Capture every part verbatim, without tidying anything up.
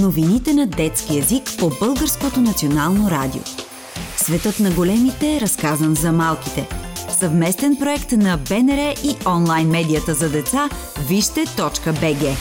Новините на детски език по Българското национално радио. Светът на големите е разказан за малките. Съвместен проект на БНР и онлайн медията за деца вижте точка би джи.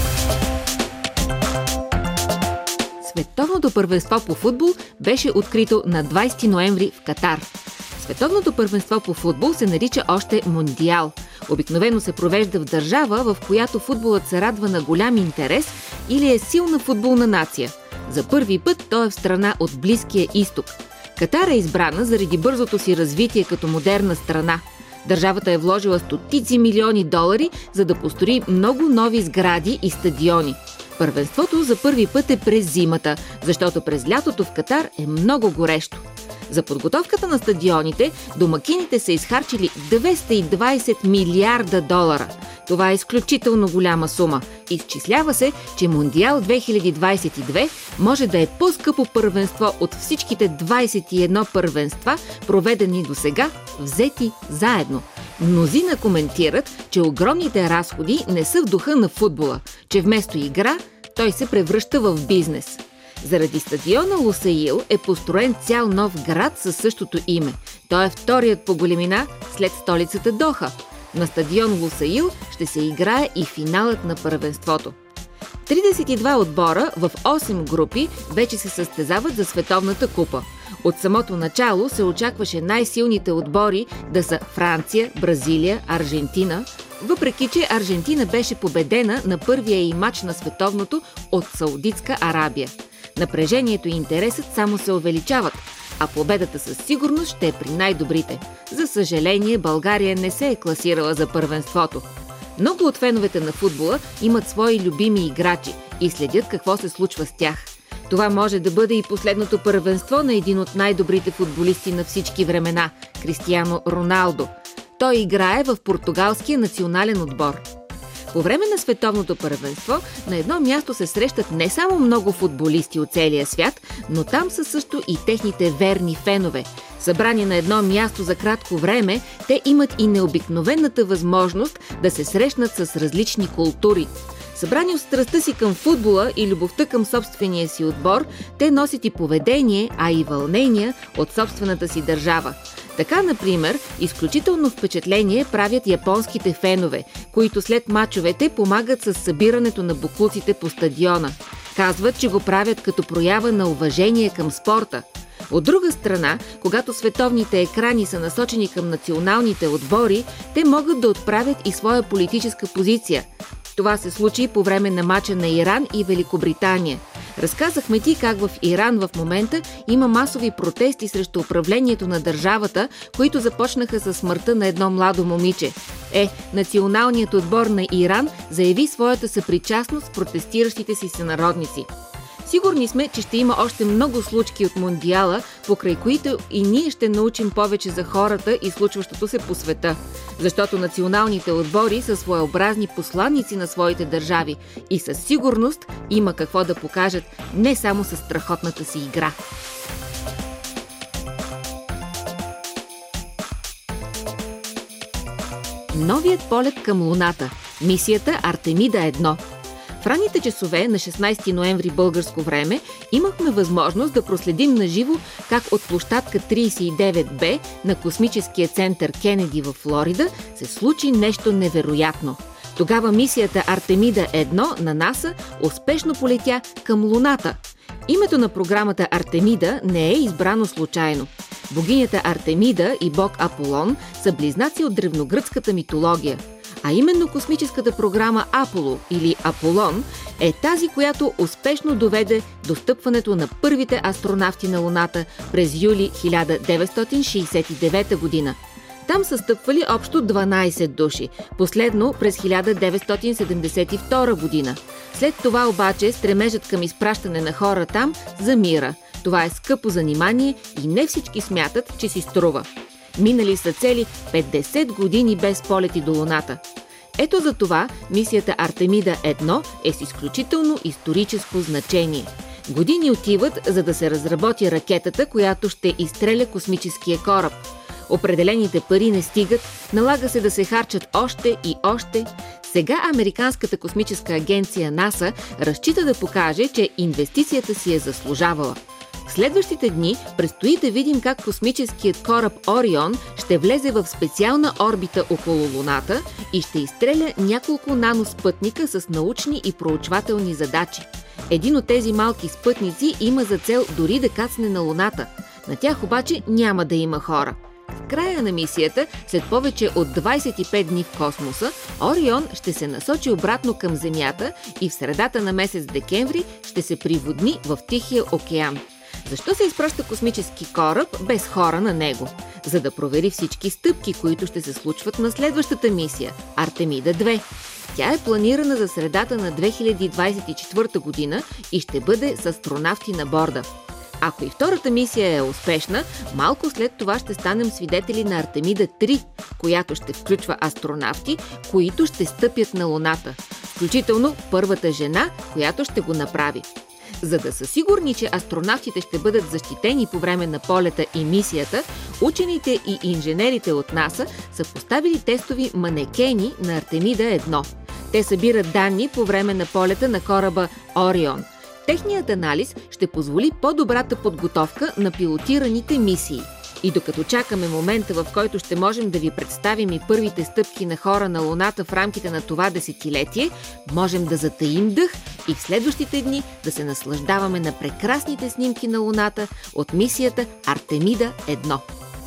Световното първенство по футбол беше открито на двайсети ноември в Катар. Световното първенство по футбол се нарича още Мондиал. Обикновено се провежда в държава, в която футболът се радва на голям интерес или е силна футболна нация. За първи път той е в страна от Близкия изток. Катар е избрана заради бързото си развитие като модерна страна. Държавата е вложила стотици милиони долари, за да построи много нови сгради и стадиони. Първенството за първи път е през зимата, защото през лятото в Катар е много горещо. За подготовката на стадионите домакините са изхарчили двеста и двайсет милиарда долара. Това е изключително голяма сума. Изчислява се, че Мондиал две хиляди двайсет и две може да е по-скъпо първенство от всичките двайсет и едно първенства, проведени досега, взети заедно. Мнозина коментират, че огромните разходи не са в духа на футбола, че вместо игра той се превръща в бизнес. Заради стадиона Лусаил е построен цял нов град със същото име. Той е вторият по големина след столицата Доха. На стадион Лусаил ще се играе и финалът на първенството. тридесет и два отбора в осем групи вече се състезават за Световната купа. От самото начало се очакваше най-силните отбори да са Франция, Бразилия, Аржентина, въпреки че Аржентина беше победена на първия и мач на Световното от Саудитска Арабия. Напрежението и интересът само се увеличават, а победата със сигурност ще е при най-добрите. За съжаление, България не се е класирала за първенството. Много от феновете на футбола имат свои любими играчи и следят какво се случва с тях. Това може да бъде и последното първенство на един от най-добрите футболисти на всички времена – Кристиано Роналдо. Той играе в португалския национален отбор. По време на Световното първенство на едно място се срещат не само много футболисти от целия свят, но там са също и техните верни фенове. Събрани на едно място за кратко време, те имат и необикновената възможност да се срещнат с различни култури. Събрани от страстта си към футбола и любовта към собствения си отбор, те носят и поведение, а и вълнения от собствената си държава. Така, например, изключително впечатление правят японските фенове, които след мачовете помагат с събирането на боклуците по стадиона. Казват, че го правят като проява на уважение към спорта. От друга страна, когато световните екрани са насочени към националните отбори, те могат да отправят и своя политическа позиция. Това се случи по време на мача на Иран и Великобритания. Разказахме ти как в Иран в момента има масови протести срещу управлението на държавата, които започнаха със смъртта на едно младо момиче. Е, националният отбор на Иран заяви своята съпричастност с протестиращите си сънародници. Сигурни сме, че ще има още много случки от Мондиала, покрай които и ние ще научим повече за хората и случващото се по света. Защото националните отбори са своеобразни посланици на своите държави и със сигурност има какво да покажат не само със страхотната си игра. Новият полет към Луната. Мисията Артемида едно. В ранните часове на шестнайсети ноември българско време имахме възможност да проследим наживо как от площадка трийсет и девет Б на космическия център Кенеди в Флорида се случи нещо невероятно. Тогава мисията Артемида едно на НАСА успешно полетя към Луната. Името на програмата Артемида не е избрано случайно. Богинята Артемида и бог Аполон са близнаци от древногръцката митология. А именно космическата програма Аполо или Аполон е тази, която успешно доведе до стъпването на първите астронавти на Луната през юли хиляда деветстотин шейсет и девета година. Там са стъпвали общо дванайсет души, последно през хиляда деветстотин седемдесет и втора година. След това обаче стремежът към изпращане на хора там замира. Това е скъпо занимание и не всички смятат, че си струва. Минали са цели петдесет години без полети до Луната. Ето за това мисията Артемида едно е с изключително историческо значение. Години отиват, за да се разработи ракетата, която ще изстреля космическия кораб. Определените пари не стигат, налага се да се харчат още и още. Сега американската космическа агенция НАСА разчита да покаже, че инвестицията си е заслужавала. В следващите дни предстои да видим как космическият кораб Орион ще влезе в специална орбита около Луната и ще изстреля няколко наноспътника с научни и проучвателни задачи. Един от тези малки спътници има за цел дори да кацне на Луната. На тях обаче няма да има хора. В края на мисията, след повече от двадесет и пет дни в космоса, Орион ще се насочи обратно към Земята и в средата на месец декември ще се приводни в Тихия океан. Защо се изпраща космически кораб без хора на него? За да провери всички стъпки, които ще се случват на следващата мисия – Артемида две. Тя е планирана за средата на две хиляди двадесет и четвърта година и ще бъде с астронавти на борда. Ако и втората мисия е успешна, малко след това ще станем свидетели на Артемида три, която ще включва астронавти, които ще стъпят на Луната, включително първата жена, която ще го направи. За да са сигурни, че астронавтите ще бъдат защитени по време на полета и мисията, учените и инженерите от НАСА са поставили тестови манекени на Артемида едно. Те събират данни по време на полета на кораба Орион. Техният анализ ще позволи по-добрата подготовка на пилотираните мисии. И докато чакаме момента, в който ще можем да ви представим и първите стъпки на хора на Луната в рамките на това десетилетие, можем да затаим дъх и в следващите дни да се наслаждаваме на прекрасните снимки на Луната от мисията Артемида едно.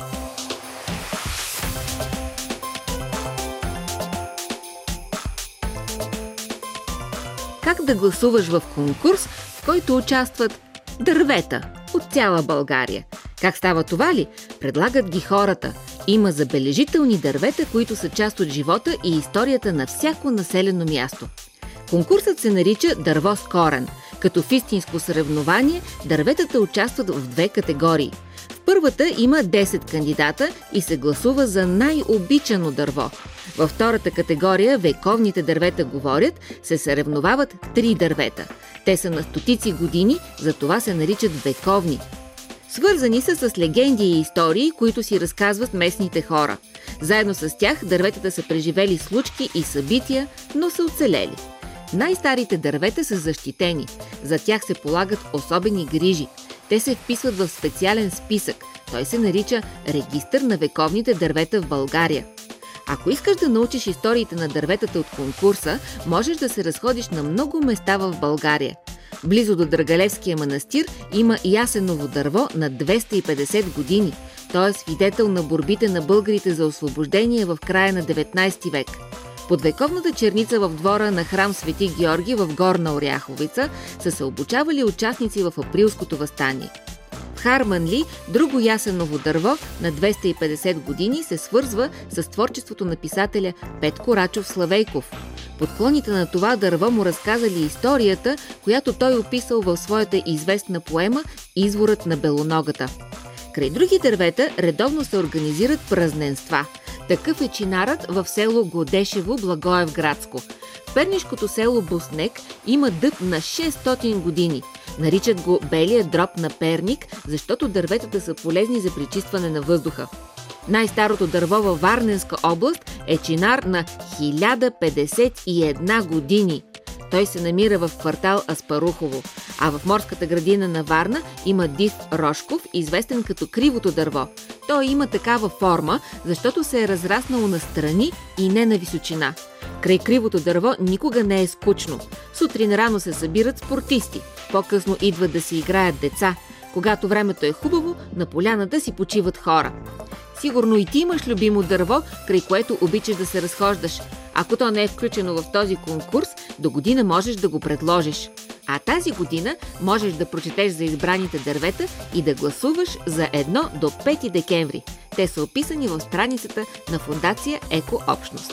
Как да гласуваш в конкурс, в който участват дървета от цяла България? Как става това ли? Предлагат ги хората. Има забележителни дървета, които са част от живота и историята на всяко населено място. Конкурсът се нарича Дърво с корен. Като в истинско съревнование, дърветата участват в две категории. В първата има десет кандидата и се гласува за най-обичано дърво. Във втората категория, вековните дървета говорят, се съревновават три дървета. Те са на стотици години, затова се наричат вековни. Свързани са с легенди и истории, които си разказват местните хора. Заедно с тях дърветата са преживели случки и събития, но са оцелели. Най-старите дървета са защитени. За тях се полагат особени грижи. Те се вписват в специален списък. Той се нарича Регистър на вековните дървета в България. Ако искаш да научиш историите на дърветата от конкурса, можеш да се разходиш на много места в България. Близо до Драгалевския манастир има ясеново дърво на двеста и петдесет години. Той е свидетел на борбите на българите за освобождение в края на деветнадесети век. Под вековната черница в двора на храм Свети Георги в Горна Оряховица са се обучавали участници в априлското въстание. В Харманли друго ясеново дърво на двеста и петдесет години се свързва с творчеството на писателя Петко Рачов Славейков. Подклоните на това дърво му разказали историята, която той описал в своята известна поема «Изворът на белоногата». Край други дървета редовно се организират празненства. Такъв е чинарът в село Годешево, Благоевградско. В пернишкото село Буснек има дъб на шестстотин години. Наричат го белия дроб на Перник, защото дърветата са полезни за пречистване на въздуха. Най-старото дърво във Варненска област е чинар на хиляда петдесет и една години. Той се намира в квартал Аспарухово, а в морската градина на Варна има див Рошков, известен като кривото дърво. Той има такава форма, защото се е разраснало настрани и не на височина. Край кривото дърво никога не е скучно. Сутрин рано се събират спортисти, по-късно идват да си играят деца. Когато времето е хубаво, на поляната си почиват хора. Сигурно и ти имаш любимо дърво, край което обичаш да се разхождаш. Ако то не е включено в този конкурс, до година можеш да го предложиш. А тази година можеш да прочетеш за избраните дървета и да гласуваш за едно до пети декември. Те са описани в страницата на Фондация Еко Общност.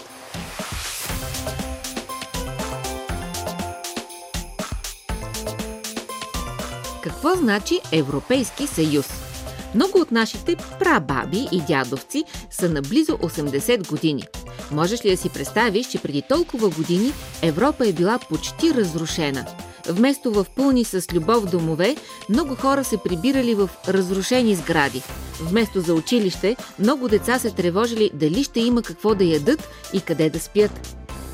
Какво значи Европейски съюз? Много от нашите прабаби и дядовци са на близо осемдесет години. Можеш ли да си представиш, че преди толкова години Европа е била почти разрушена? Вместо в пълни с любов домове, много хора се прибирали в разрушени сгради. Вместо за училище, много деца се тревожили дали ще има какво да ядат и къде да спят.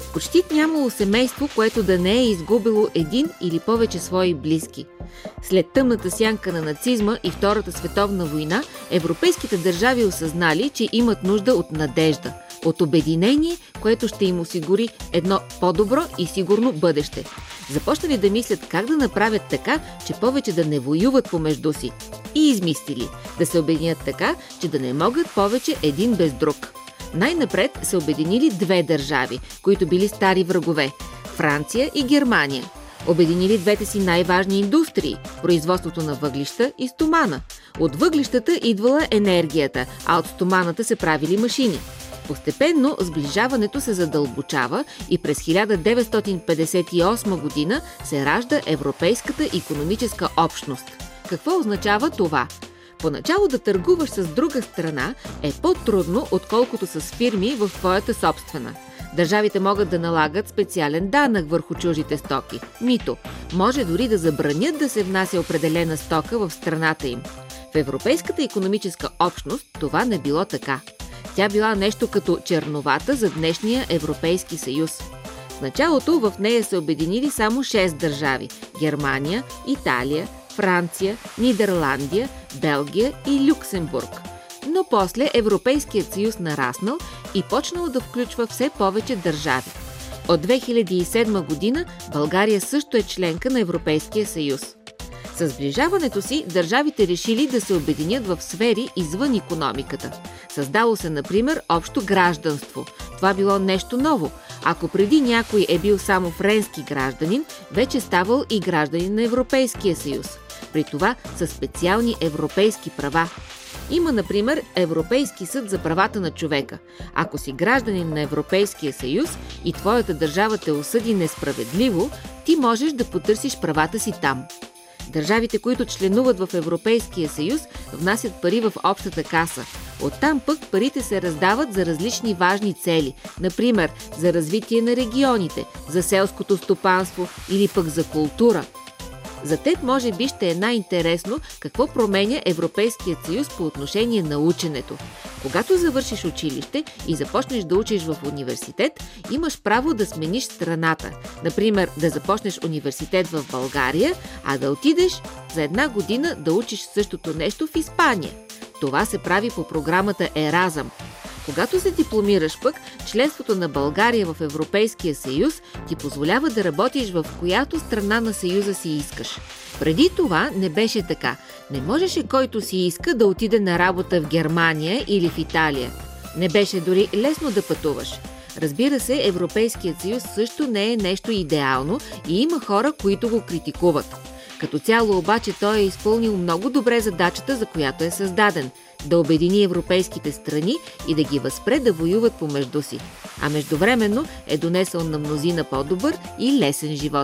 Почти нямало семейство, което да не е изгубило един или повече свои близки. След тъмната сянка на нацизма и Втората световна война, европейските държави осъзнали, че имат нужда от надежда, от обединение, което ще им осигури едно по-добро и сигурно бъдеще. Започнали да мислят как да направят така, че повече да не воюват помежду си. И измислили да се обединят така, че да не могат повече един без друг. Най-напред се обединили две държави, които били стари врагове – Франция и Германия. Обединили двете си най-важни индустрии – производството на въглища и стомана. От въглищата идвала енергията, а от стоманата се правили машини. Постепенно сближаването се задълбочава и през хиляда деветстотин петдесет и осма година се ражда Европейската икономическа общност. Какво означава това? Поначало да търгуваш с друга страна е по-трудно, отколкото с фирми в твоята собствена. Държавите могат да налагат специален данък върху чуждите стоки – мито. Може дори да забранят да се внася определена стока в страната им. В Европейската икономическа общност това не било така. Тя била нещо като черновата за днешния Европейски съюз. В началото в нея се обединили само шест държави – Германия, Италия, Франция, Нидерландия, Белгия и Люксембург. Но после Европейският съюз нараснал и почнал да включва все повече държави. От две хиляди и седма година България също е членка на Европейския съюз. С сближаването си държавите решили да се обединят в сфери извън икономиката. Създало се, например, общо гражданство. Това било нещо ново. Ако преди някой е бил само френски гражданин, вече ставал и гражданин на Европейския съюз. При това са специални европейски права. Има, например, Европейски съд за правата на човека. Ако си гражданин на Европейския съюз и твоята държава те осъди несправедливо, ти можеш да потърсиш правата си там. Държавите, които членуват в Европейския съюз, внасят пари в общата каса. Оттам пък парите се раздават за различни важни цели, например за развитие на регионите, за селското стопанство или пък за култура. За теб може би ще е най-интересно какво променя Европейският съюз по отношение на ученето. Когато завършиш училище и започнеш да учиш в университет, имаш право да смениш страната. Например, да започнеш университет в България, а да отидеш за една година да учиш същото нещо в Испания. Това се прави по програмата Еразъм. Когато се дипломираш пък, членството на България в Европейския съюз ти позволява да работиш в която страна на съюза си искаш. Преди това не беше така. Не можеше който си иска да отиде на работа в Германия или в Италия. Не беше дори лесно да пътуваш. Разбира се, Европейският съюз също не е нещо идеално и има хора, които го критикуват. Като цяло обаче той е изпълнил много добре задачата, за която е създаден – да обедини европейските страни и да ги възпре да воюват помежду си. А междувременно е донесъл на мнозина по-добър и лесен живот.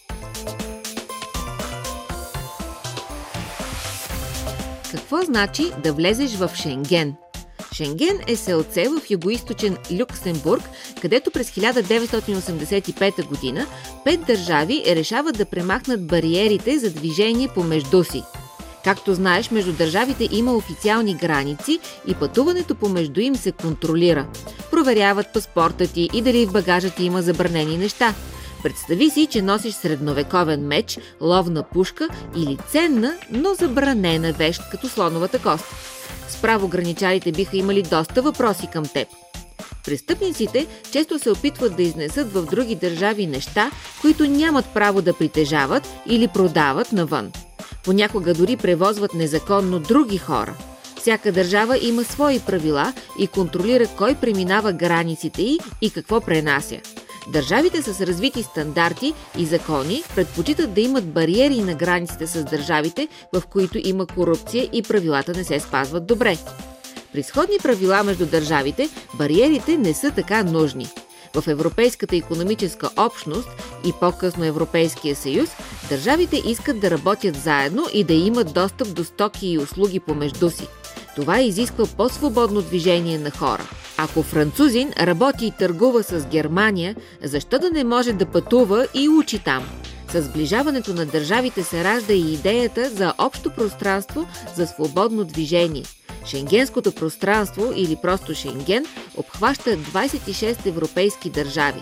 Какво значи да влезеш в Шенген? Шенген е селце в югоизточен Люксембург, където през хиляда деветстотин осемдесет и пета година пет държави решават да премахнат бариерите за движение помежду си. Както знаеш, между държавите има официални граници и пътуването помежду им се контролира. Проверяват паспорта ти и дали в багажа ти има забранени неща. Представи си, че носиш средновековен меч, ловна пушка или ценна, но забранена вещ, като слоновата кост. Справо граничарите биха имали доста въпроси към теб. Престъпниците често се опитват да изнесат в други държави неща, които нямат право да притежават или продават навън. Понякога дори превозват незаконно други хора. Всяка държава има свои правила и контролира кой преминава границите й и какво пренася. Държавите с развити стандарти и закони предпочитат да имат бариери на границите с държавите, в които има корупция и правилата не се спазват добре. При сходни правила между държавите, бариерите не са така нужни. В Европейската икономическа общност и по-късно Европейския съюз, държавите искат да работят заедно и да имат достъп до стоки и услуги помежду си. Това изисква по-свободно движение на хора. Ако французин работи и търгува с Германия, защо да не може да пътува и учи там? С сближаването на държавите се ражда и идеята за общо пространство за свободно движение. Шенгенското пространство, или просто Шенген, обхваща двадесет и шест европейски държави.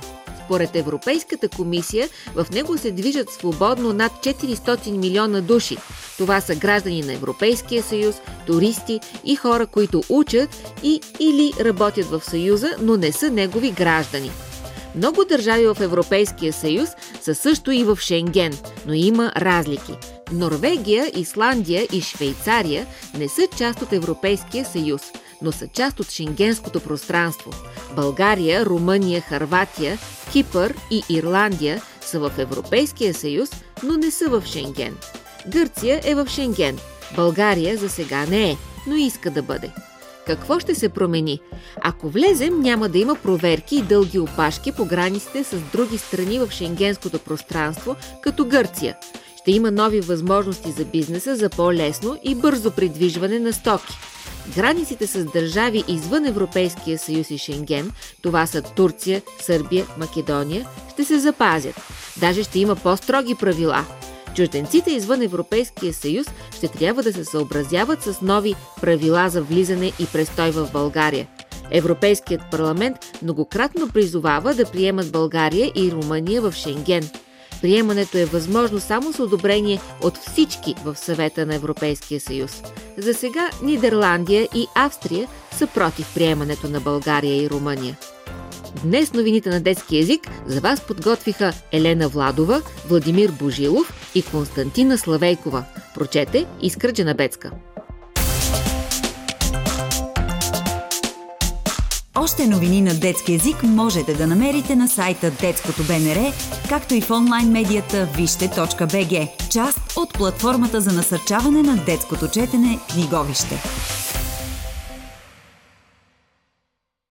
Според Европейската комисия, в него се движат свободно над четиристотин милиона души. Това са граждани на Европейския съюз, туристи и хора, които учат и или работят в Съюза, но не са негови граждани. Много държави в Европейския съюз са също и в Шенген, но има разлики. Норвегия, Исландия и Швейцария не са част от Европейския съюз, но са част от шенгенското пространство. България, Румъния, Хърватия, Кипър и Ирландия са в Европейския съюз, но не са в Шенген. Гърция е в Шенген. България за сега не е, но иска да бъде. Какво ще се промени? Ако влезем, няма да има проверки и дълги опашки по границите с други страни в шенгенското пространство, като Гърция. Ще има нови възможности за бизнеса за по-лесно и бързо придвижване на стоки. Границите с държави извън Европейския съюз и Шенген, това са Турция, Сърбия, Македония, ще се запазят. Даже ще има по-строги правила. Чужденците извън Европейския съюз ще трябва да се съобразяват с нови правила за влизане и престой в България. Европейският парламент многократно призовава да приемат България и Румъния в Шенген. Приемането е възможно само с одобрение от всички в Съвета на Европейския съюз. За сега Нидерландия и Австрия са против приемането на България и Румъния. Днес новините на детски език за вас подготвиха Елена Владова, Владимир Божилов и Константина Славейкова. Прочете Искра Джанабецка. Още новини на детски език можете да намерите на сайта Детското БНР, както и в онлайн медията вижте точка би джи, част от платформата за насърчаване на детското четене Книговище.